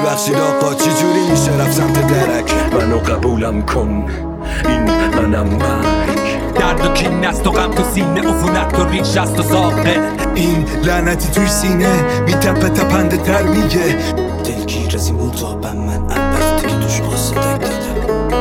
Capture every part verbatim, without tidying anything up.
میبخشید آقا چی جوری میشه رفت سمت درک؟ منو قبولم کن این منم مرگ. درد و کین است و غم تو سینه، عفونت و ریش است و ساقه. این لعنتی توی سینه میتپه تپنده تر میگه دلگیر از این مطابم من البته که توش قاصدک دیدم.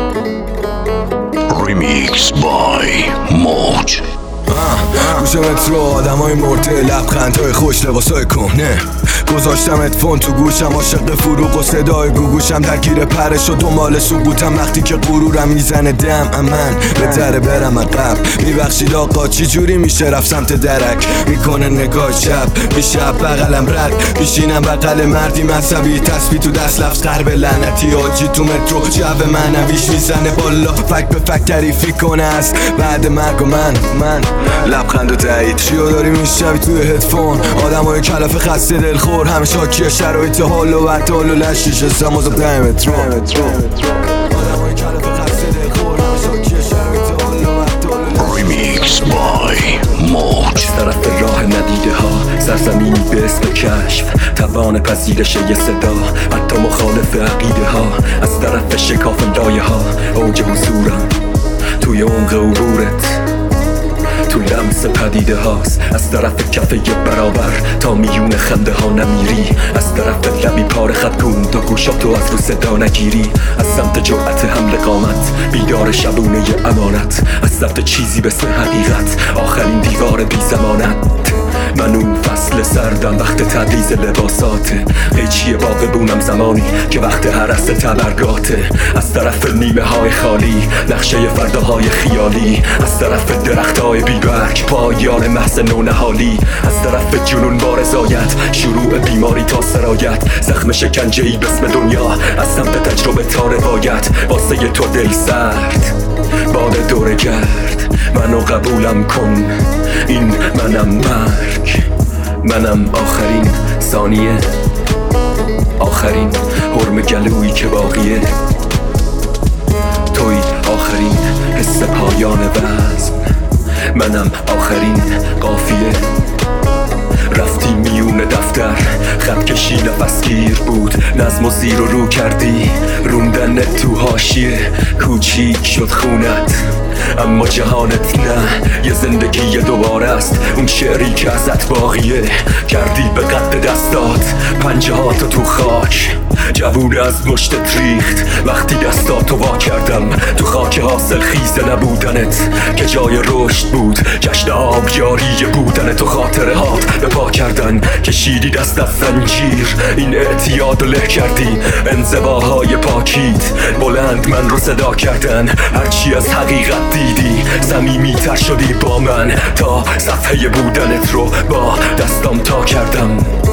ریمیکس بای موج. گوش مترو آدمای مرده، لبخندهای خوش، لباسای کهنه. گذاشتم ادفون تو گوشم، عاشق فروغ و صدای گوگوشم، درگیر پرش و دنبال سقوطم. وقتی که غرورم میزنه دم من به در برم عقب. میبخشید آقا چی جوری میشه رفت سمت درک؟ میکنه نگاه شب میشه بغلم رد میشینم بغل مردی مذهبی، تسبیح تو دست، لفظ قرب لعنتی آجی تو مترو جو منویش میزنه بالا، فک به فک تعریفی کنه است بعد مرگ و من من لبخند و تایید. چیو داری میشنوی توی هدفون؟ آدمای کلافه خسته دلخور، همه شاکی شرایط حال و وقتال و لشیش سماز و ده مترو. آدمای کلافه خسته دلخور، همه شاکی شرایط حال و وقتال و ریمیکس بای موج. طرف راه ندیده ها، سرزمینی به اسم کشف، توان پذیرش یه صدا، حتی مخالف عقیده ها. از طرف شکاف لایه ها، اوج حضورم توی عمق عبورت، تو لمس پدیده هاست. از طرف کفه یه برابر تا میون خنده ها نمیری، از طرف لبی پاره خط کن تا گوشاتو از رو صدا نگیری. از سمت جرأت حمل قامت، بیدار شبونه ی امانت، از سمت چیزی به اسم حقیقت، آخرین دیوار بی زمانت. من اون فصل سردم وقت تدریز لباساته، قیچی باقی بونم زمانی که وقت حرس تبرگاته. از طرف نیمه های خالی، نقشه فرداهای خیالی، از طرف درخت های بیبرگ، پایان محض نونهالی. از طرف جنون با رضایت، شروع بیماری تا سرایت، زخم شکنجه ای بسم دنیا، از سمت تجربه تا روایت. واسه تو دل سرد باد دوره گرد، منو قبولم کن این منم مرگ. منم آخرین ثانیه، آخرین حرم گلویی که باقیه، توی آخرین حس پایان وزن. منم آخرین قافیه، رفتی میون دفتر، خط کشی نفسگیر بود، نظم و زیر و رو کردی، روندن تو حاشیه، کوچیک شد خونت اما جهانت نه. یه زندگی یه دوباره است، اون شعری که ازت باقیه، کردی به قد دستات پنجه هاتو تو خاک، جوونه از مشتت ریخت وقتی دستاتو وا کردم. تو خاک حاصل خیز نبودنت که جای رشد بود، جشن آبیاری بودن تو، خاطره هات به پا کردن، کشیدی دست از زنجیر، این اعتیاد له کردی. انزواهای پاکیت بلند من رو صدا کردن، هرچی از حقیقت دیدی صمیمی تر شدی با من، تا صفحه بودنت رو با دستام تا کردم.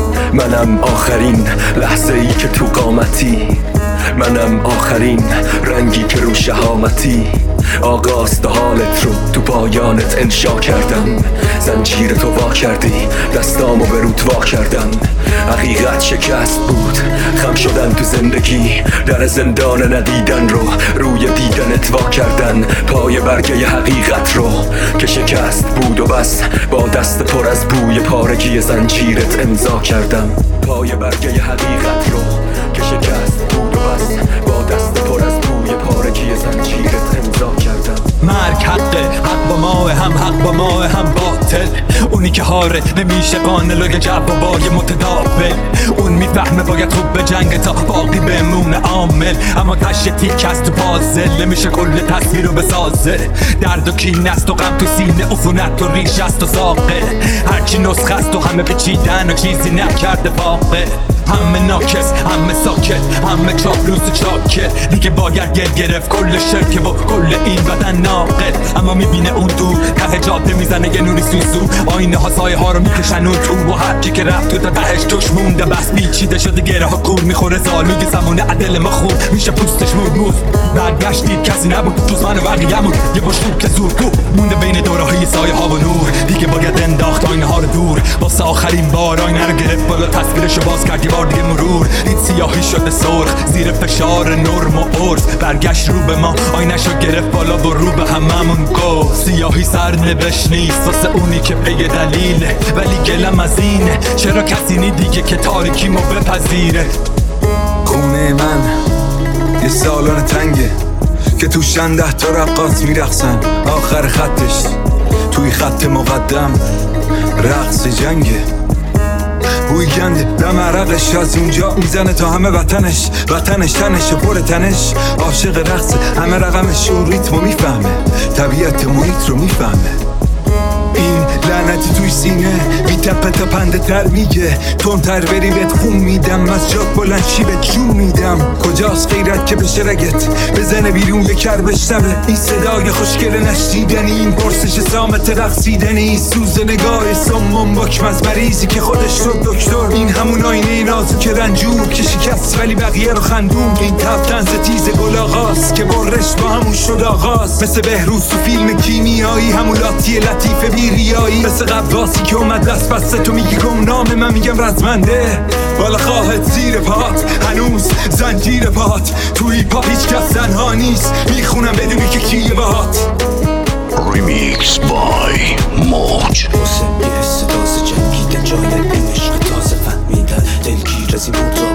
منم آخرین لحظه ای که تو قامتی، منم آخرین رنگی که رو شهامتی، آغاز تا حالت رو تو پایانت انشا کردم. زنجیر تو وا کردی، دستامو به رود وا کردم. حقیقت شکست بود، خم شدن تو زندگی، در زندان ندیدن رو روی دیدنت وا کردن. پای برگه حقیقت رو که شکست بود و بس، با دست پر از بوی پارگی زنجیرت امضا کردم. پای برگه حقیقت رو که شکست بود و بس، با دست پر از بوی پارگی زنجیرت امضا کردم. مرگ حقه، حق با ما هم حق با ما هم باطل، اونی که هاره نمیشه قانل و جوابای متداول. اون میفهمه باید خوب به جنگ تا باقی بمونه عامل، اما تشه تیک از تو پازل نمیشه کل تصویر رو بسازه. درد و کین است و غم تو سینه، عفونت و ریش است و ساقه، هرچی نسخه است و همه پیچیدن و چیزی نکرده واقع. همه ناکس، همه ساکت، همه چاپلوس و چاکت، دیگه باید گل گرفت کل شرکه و کل این بدن ناقد. اما میبینه اون دور ته جاده میزنه یه نوری سوسو، آینه ها سایه ها رو میکشن اون تو، و هرکی که رفت تو تا تهش توش مونده بس پیچیده شده، گره ها کور میخوره زالوی زمونه عدل ما خون میشه پوستش مرموز. برگشتید کسی نبود جز من و بقیه‌مون، یه باشور که زور تو مونده بین دوره های سایه ها و نور، دیگه باید انداخت آینه ها رو دور. واسه آخرین بار آینه رو گرفت بالا، تصویرشو باز کرد بار دیگه مرور، دید سیاهی شده سرخ زیر فشار نرم و عرف، برگشت رو به ما آینه‌شو گرفت بالا و رو به هممون گفت سیاهی سرنوشت نیست واسه اونی که پی دلیله، ولی گلم از اینه چرا کسی نی دیگه که تاریکی مو بپذیره. خونه من یه سالن تنگه که تو شنده تا رقاص میرقصن، آخر خطش توی خط مقدم رقص جنگه. بوی گنده دم عرقش از اونجا میزنه تا همه وطنش، وطنش تنش و پر تنش، عاشق رقصه، همه رقمش و ریتمو میفهمه، طبیعت محیط رو میفهمه. این لعنتی توی سینه بی تپه تا پنده تر میگه، تون تر بری بهت خون میدم، از جات بلند شی به جون میدم. کجاست غیرت که بشه رگت بزنه بیرون یه کر بشنوه؟ این صدای خوشگل نشنیدنی، این پرسش سامت رقصیدنی، سوز نگاه سمون بکم از مریضی که خودش شد دکتر. این همون آینه نازو که رنجور که شکست ولی بقیه رو خندون. این تفتنز تیز گل آغاز که برش با همون شد آغاز، مثل بهروز تو فیلم کیمیایی، همون لاتی لطیفه بی ریایی، مثل قواسی که اومد دست بسته تو میگی گمنام، من میگم رزمنده. بالا خواهد زیر پات هنوز زنجیر پات، توی پاپ هیچ کس تنها نیست، میخونم بدونی که کیه باهات. Remix by موج. واسه یه حس تازه جنگیدن، جای این عشق تازه فهمیدن، دلگیر از این موضوع